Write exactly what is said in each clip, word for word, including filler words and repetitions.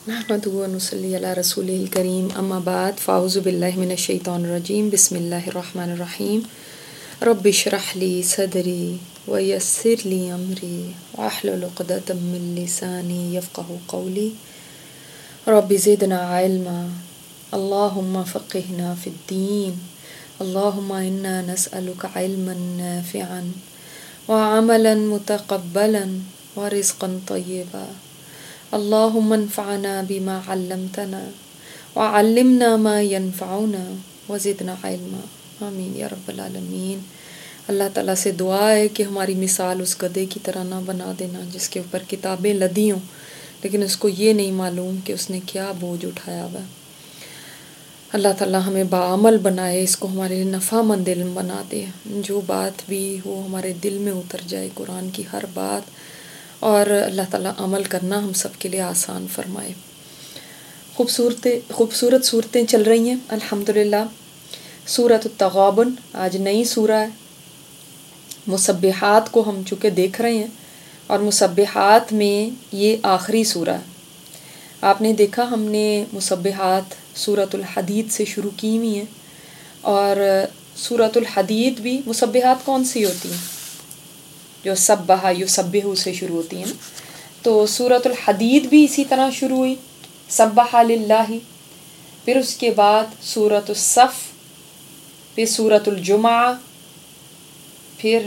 نحمدہ و نصلی علی رسولہ الکریم اما بعد فاعوذ باللہ من الشیطان الرجیم بسم اللہ الرحمن الرحیم رب اشرح لی صدری ویسر لی امری واحلل عقدۃ من لسانی یفقہوا قولی رب زدنا علما اللہم فقہنا فی الدین اللہم انا نسألک علما نافعا وعملا متقبلا ورزقا طیبا اللہم انفعنا بما علمتنا وعلمنا ما ينفعنا وزدنا علما آمین یا رب العالمین۔ اللہ تعالیٰ سے دعا ہے کہ ہماری مثال اس گدھے کی طرح نہ بنا دینا جس کے اوپر کتابیں لدی ہوں لیکن اس کو یہ نہیں معلوم کہ اس نے کیا بوجھ اٹھایا ہوا۔ اللہ تعالیٰ ہمیں باعمل بنائے، اس کو ہمارے لیے نفع مند علم بنا دے، جو بات بھی ہو ہمارے دل میں اتر جائے قرآن کی ہر بات، اور اللہ تعالیٰ عمل کرنا ہم سب کے لیے آسان فرمائے۔ خوبصورت خوبصورت صورتیں چل رہی ہیں الحمدللہ۔ سورۃ التغابن آج نئی سورہ ہے۔ مسبحات کو ہم چونکہ دیکھ رہے ہیں اور مسبحات میں یہ آخری سورہ ہے۔ آپ نے دیکھا ہم نے مسبحات سورۃ الحدید سے شروع کی ہوئی ہیں، اور سورۃ الحدید بھی مسبحات کون سی ہوتی ہیں؟ جو سبح یسبح سے شروع ہوتی ہیں نا، تو سورۃ الحدید بھی اسی طرح شروع ہوئی سبح للہ، پھر اس کے بعد سورۃ الصف، پھر سورۃ الجمعہ، پھر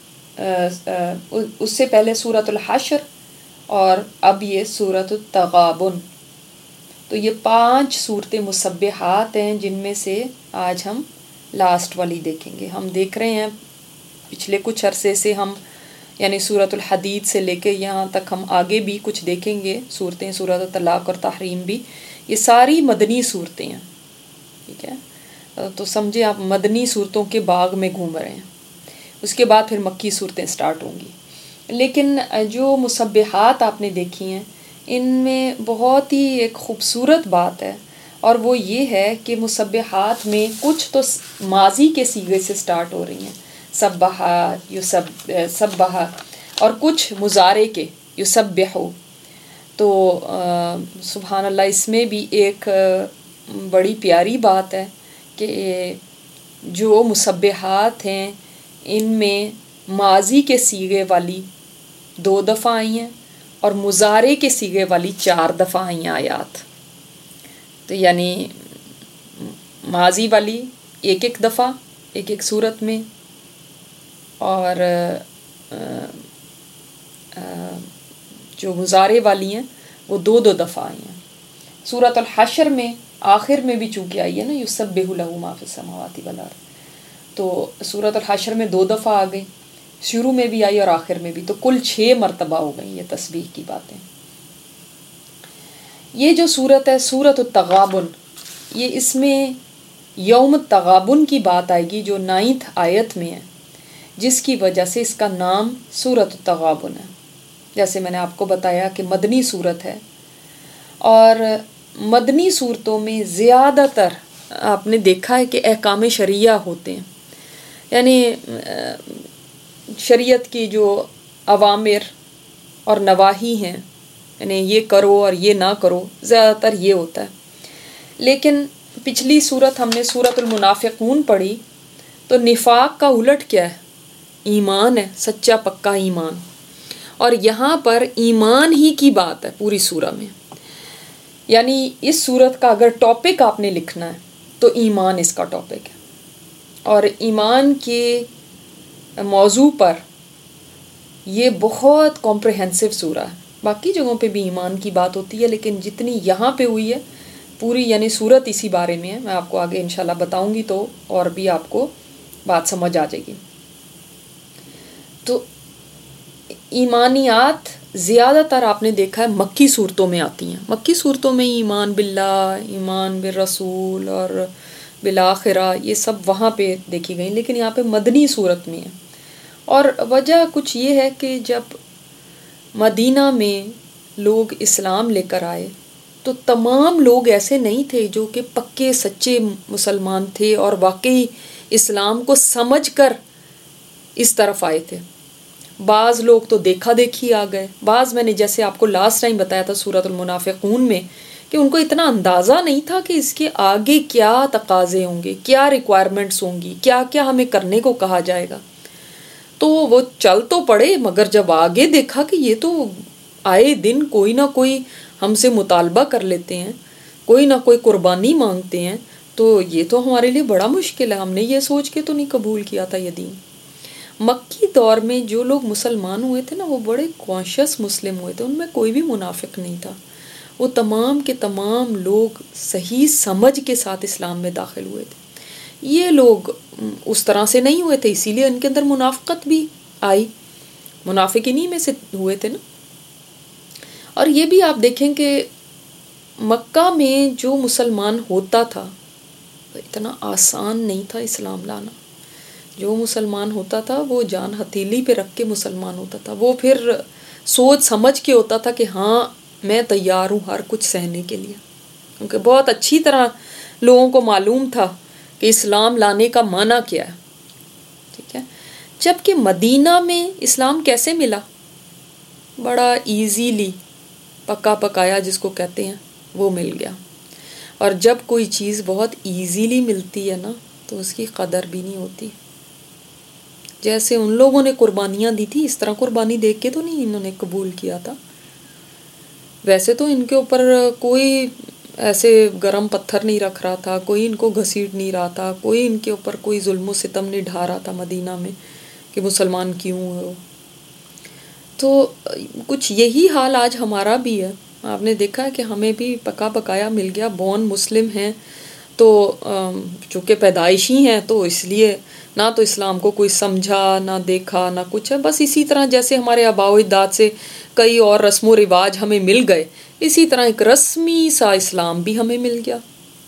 اس سے پہلے سورۃ الحشر، اور اب یہ سورۃ التغابن۔ تو یہ پانچ صورتیں مسبحات ہیں جن میں سے آج ہم لاسٹ والی دیکھیں گے۔ ہم دیکھ رہے ہیں پچھلے کچھ عرصے سے ہم یعنی سورۃ الحدید سے لے کے یہاں تک ہم آگے بھی کچھ دیکھیں گے صورتیں، سورۃ الطلاق اور تحریم بھی، یہ ساری مدنی صورتیں ہیں، ٹھیک ہے؟ تو سمجھے آپ مدنی صورتوں کے باغ میں گھوم رہے ہیں۔ اس کے بعد پھر مکی صورتیں سٹارٹ ہوں گی۔ لیکن جو مسبحات آپ نے دیکھی ہیں ان میں بہت ہی ایک خوبصورت بات ہے، اور وہ یہ ہے کہ مسبحات میں کچھ تو ماضی کے صیغے سے سٹارٹ ہو رہی ہیں، سبح یسب سبح، اور کچھ مضارع کے یسبحو۔ تو سبحان اللہ، اس میں بھی ایک بڑی پیاری بات ہے کہ جو مسبحات ہیں ان میں ماضی کے صیغے والی دو دفعہ آئی ہیں اور مضارع کے صیغے والی چار دفعہ آئی ہیں آیات۔ تو یعنی ماضی والی ایک ایک دفعہ ایک ایک صورت میں، اور جو مضارع والی ہیں وہ دو دو دفعہ آئی ہیں۔ سورۃ الحشر میں آخر میں بھی چونکہ آئی ہے نا یسبح لہ ما فی السماوات والارض، تو سورۃ الحشر میں دو دفعہ آ گئی، شروع میں بھی آئی اور آخر میں بھی، تو کل چھ مرتبہ ہو گئی یہ تسبیح کی باتیں۔ یہ جو سورت ہے سورۃ التغابن، یہ اس میں یوم التغابن کی بات آئے گی جو نائنتھ آیت میں ہے، جس کی وجہ سے اس کا نام سورۃ التغابن ہے۔ جیسے میں نے آپ کو بتایا کہ مدنی صورت ہے، اور مدنی صورتوں میں زیادہ تر آپ نے دیکھا ہے کہ احکام شرعیہ ہوتے ہیں، یعنی شریعت کی جو اوامر اور نواہی ہیں، یعنی یہ کرو اور یہ نہ کرو، زیادہ تر یہ ہوتا ہے۔ لیکن پچھلی صورت ہم نے سورۃ المنافقون پڑھی، تو نفاق کا الٹ کیا ہے؟ ایمان ہے، سچا پکا ایمان، اور یہاں پر ایمان ہی کی بات ہے پوری سورہ میں۔ یعنی اس صورت کا اگر ٹاپک آپ نے لکھنا ہے تو ایمان اس کا ٹاپک ہے، اور ایمان کے موضوع پر یہ بہت کمپریہنسو سورہ ہے۔ باقی جگہوں پہ بھی ایمان کی بات ہوتی ہے، لیکن جتنی یہاں پہ ہوئی ہے پوری یعنی صورت اسی بارے میں ہے۔ میں آپ کو آگے انشاءاللہ بتاؤں گی تو اور بھی آپ کو بات سمجھ آ جائے گی۔ تو ایمانیات زیادہ تر آپ نے دیکھا ہے مکی صورتوں میں آتی ہیں۔ مکی صورتوں میں ایمان باللہ، ایمان بالرسول اور بالآخرہ، یہ سب وہاں پہ دیکھی گئیں، لیکن یہاں پہ مدنی صورت میں ہے۔ اور وجہ کچھ یہ ہے کہ جب مدینہ میں لوگ اسلام لے کر آئے تو تمام لوگ ایسے نہیں تھے جو کہ پکے سچے مسلمان تھے اور واقعی اسلام کو سمجھ کر اس طرف آئے تھے۔ بعض لوگ تو دیکھا دیکھی آ گئے، بعض میں نے جیسے آپ کو لاسٹ ٹائم بتایا تھا سورۃ المنافقون میں کہ ان کو اتنا اندازہ نہیں تھا کہ اس کے آگے کیا تقاضے ہوں گے، کیا ریکوائرمنٹس ہوں گی، کیا کیا ہمیں کرنے کو کہا جائے گا. تو وہ چل تو پڑے، مگر جب آگے دیکھا کہ یہ تو آئے دن کوئی نہ کوئی ہم سے مطالبہ کر لیتے ہیں، کوئی نہ کوئی قربانی مانگتے ہیں، تو یہ تو ہمارے لیے بڑا مشکل ہے. ہم نے یہ سوچ کے تو نہیں قبول کیا تھا یہ دین. مکی دور میں جو لوگ مسلمان ہوئے تھے نا، وہ بڑے کانشیس مسلم ہوئے تھے، ان میں کوئی بھی منافق نہیں تھا. وہ تمام کے تمام لوگ صحیح سمجھ کے ساتھ اسلام میں داخل ہوئے تھے. یہ لوگ اس طرح سے نہیں ہوئے تھے، اسی لیے ان کے اندر منافقت بھی آئی، منافق انہی میں سے ہوئے تھے نا. اور یہ بھی آپ دیکھیں کہ مکہ میں جو مسلمان ہوتا تھا اتنا آسان نہیں تھا اسلام لانا. جو مسلمان ہوتا تھا وہ جان ہتھیلی پہ رکھ کے مسلمان ہوتا تھا، وہ پھر سوچ سمجھ کے ہوتا تھا کہ ہاں میں تیار ہوں ہر کچھ سہنے کے لیے، کیونکہ بہت اچھی طرح لوگوں کو معلوم تھا کہ اسلام لانے کا معنی کیا ہے. ٹھیک ہے. جبکہ مدینہ میں اسلام کیسے ملا؟ بڑا ایزیلی، پکا پکایا جس کو کہتے ہیں، وہ مل گیا. اور جب کوئی چیز بہت ایزیلی ملتی ہے نا تو اس کی قدر بھی نہیں ہوتی. جیسے ان لوگوں نے قربانیاں دی تھی، اس طرح قربانی دیکھ کے تو نہیں انہوں نے قبول کیا تھا. ویسے تو ان کے اوپر کوئی ایسے گرم پتھر نہیں رکھ رہا تھا، کوئی ان کو گھسیٹ نہیں رہا تھا، کوئی ان کے اوپر کوئی ظلم و ستم نہیں ڈھا رہا تھا مدینہ میں کہ مسلمان کیوں ہو. تو کچھ یہی حال آج ہمارا بھی ہے. آپ نے دیکھا ہے کہ ہمیں بھی پکا پکایا مل گیا، بون مسلم ہیں، تو چونکہ پیدائشی ہیں تو اس لیے نہ تو اسلام کو کوئی سمجھا نہ دیکھا نہ کچھ ہے. بس اسی طرح جیسے ہمارے آباء و اجداد سے کئی اور رسم و رواج ہمیں مل گئے، اسی طرح ایک رسمی سا اسلام بھی ہمیں مل گیا.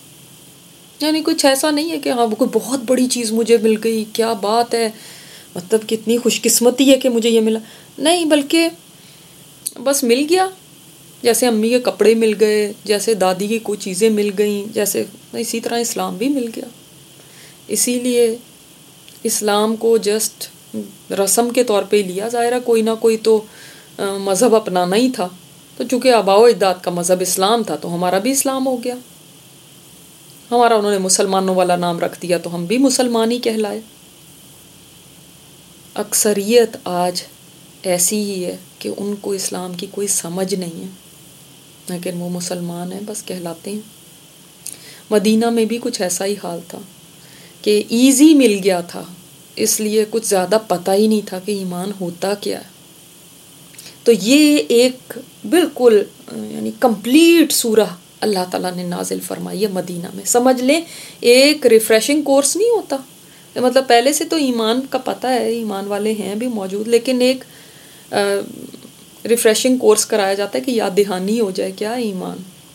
یعنی کچھ ایسا نہیں ہے کہ ہاں کوئی بہت بڑی چیز مجھے مل گئی، کیا بات ہے، مطلب کتنی خوش قسمتی ہے کہ مجھے یہ ملا. نہیں، بلکہ بس مل گیا. جیسے امی کے کپڑے مل گئے، جیسے دادی کی کوئی چیزیں مل گئیں، جیسے اسی طرح اسلام بھی مل گیا. اسی لیے اسلام کو جسٹ رسم کے طور پہ لیا. ظاہر ہے کوئی نہ کوئی تو مذہب اپنانا ہی تھا، تو چونکہ آباء و اجداد کا مذہب اسلام تھا تو ہمارا بھی اسلام ہو گیا. ہمارا انہوں نے مسلمانوں والا نام رکھ دیا تو ہم بھی مسلمان ہی کہلائے. اکثریت آج ایسی ہی ہے کہ ان کو اسلام کی کوئی سمجھ نہیں ہے، لیکن وہ مسلمان ہیں، بس کہلاتے ہیں. مدینہ میں بھی کچھ ایسا ہی حال تھا کہ ایزی مل گیا تھا، اس لیے کچھ زیادہ پتہ ہی نہیں تھا کہ ایمان ہوتا کیا ہے. تو یہ ایک بالکل یعنی کمپلیٹ سورہ اللہ تعالیٰ نے نازل فرمائی ہے مدینہ میں. سمجھ لیں ایک ریفریشنگ کورس نہیں ہوتا، مطلب پہلے سے تو ایمان کا پتہ ہے، ایمان والے ہیں بھی موجود، لیکن ایک ریفریشنگ کورس کرایا جاتا ہے کہ یاد دہانی ہو جائے کیا ایمان.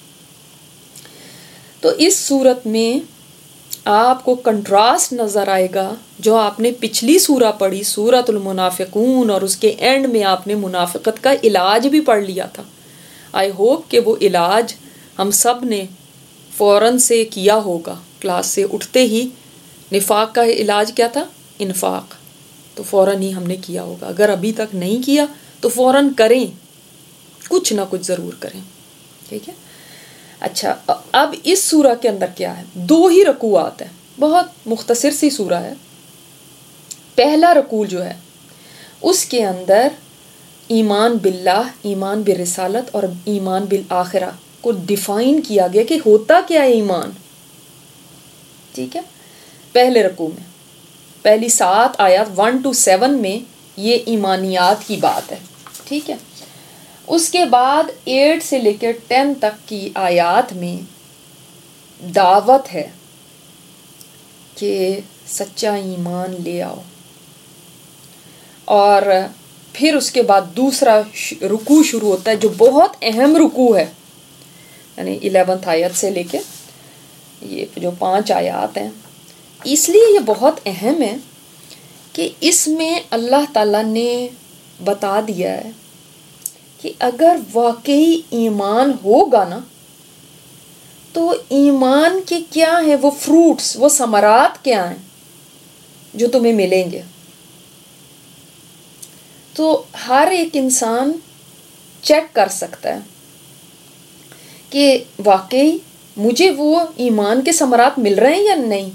تو اس صورت میں آپ کو کنٹراسٹ نظر آئے گا جو آپ نے پچھلی سورہ پڑھی سورۃ المنافقون، اور اس کے اینڈ میں آپ نے منافقت کا علاج بھی پڑھ لیا تھا. آئی ہوپ کہ وہ علاج ہم سب نے فوراً سے کیا ہوگا. کلاس سے اٹھتے ہی نفاق کا علاج کیا تھا؟ انفاق. تو فوراً ہی ہم نے کیا ہوگا. اگر ابھی تک نہیں کیا تو فوراً کریں، کچھ نہ کچھ ضرور کریں. ٹھیک ہے. اچھا، اب اس سورہ کے اندر کیا ہے؟ دو ہی رکوعات ہیں، بہت مختصر سی سورہ ہے. پہلا رکوع جو ہے اس کے اندر ایمان باللہ، ایمان برسالت اور ایمان بالآخرہ کو ڈیفائن کیا گیا کہ ہوتا کیا ہے ایمان. ٹھیک ہے. پہلے رکوع میں پہلی سات آیات ون ٹو سیون میں یہ ایمانیات کی بات ہے. ٹھیک ہے. اس کے بعد ایٹ سے لے کے ٹین تک کی آیات میں دعوت ہے کہ سچا ایمان لے آؤ. اور پھر اس کے بعد دوسرا رکوع شروع ہوتا ہے جو بہت اہم رکوع ہے، یعنی الیونتھ آیت سے لے کے یہ جو پانچ آیات ہیں. اس لیے یہ بہت اہم ہے کہ اس میں اللہ تعالیٰ نے بتا دیا ہے کہ اگر واقعی ایمان ہوگا نا تو ایمان کے کیا ہیں وہ فروٹس، وہ ثمرات کیا ہیں جو تمہیں ملیں گے. تو ہر ایک انسان چیک کر سکتا ہے کہ واقعی مجھے وہ ایمان کے ثمرات مل رہے ہیں یا نہیں.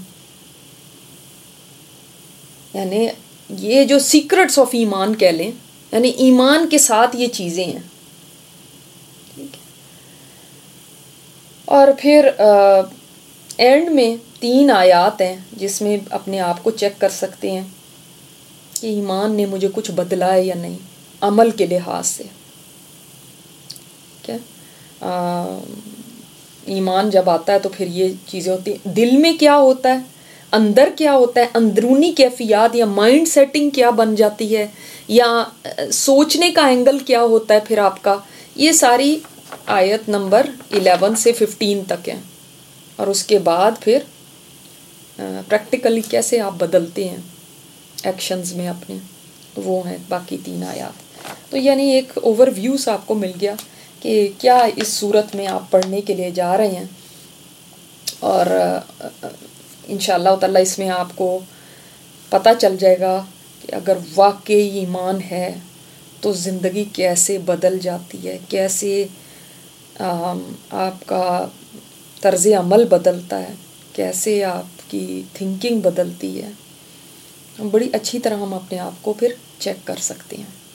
یعنی یہ جو سیکرٹس آف ایمان کہہ لیں، یعنی ایمان کے ساتھ یہ چیزیں ہیں. ٹھیک ہے. اور پھر اینڈ میں تین آیات ہیں جس میں اپنے آپ کو چیک کر سکتے ہیں کہ ایمان نے مجھے کچھ بدلا ہے یا نہیں عمل کے لحاظ سے. ٹھیک ہے. ایمان جب آتا ہے تو پھر یہ چیزیں ہوتی ہیں. دل میں کیا ہوتا ہے، اندر کیا ہوتا ہے، اندرونی کیفیات یا مائنڈ سیٹنگ کیا بن جاتی ہے، یا سوچنے کا اینگل کیا ہوتا ہے پھر آپ کا، یہ ساری آیت نمبر الیون سے ففٹین تک ہیں. اور اس کے بعد پھر پریکٹیکلی کیسے آپ بدلتے ہیں ایکشنز میں اپنے، وہ ہیں باقی تین آیات. تو یعنی ایک اوور ویو سا آپ کو مل گیا کہ کیا اس صورت میں آپ پڑھنے کے لیے جا رہے ہیں. اور انشاءاللہ تعالیٰ اس میں آپ کو پتہ چل جائے گا کہ اگر واقعی ایمان ہے تو زندگی کیسے بدل جاتی ہے، کیسے آپ کا طرز عمل بدلتا ہے، کیسے آپ کی تھنکنگ بدلتی ہے. بڑی اچھی طرح ہم اپنے آپ کو پھر چیک کر سکتے ہیں.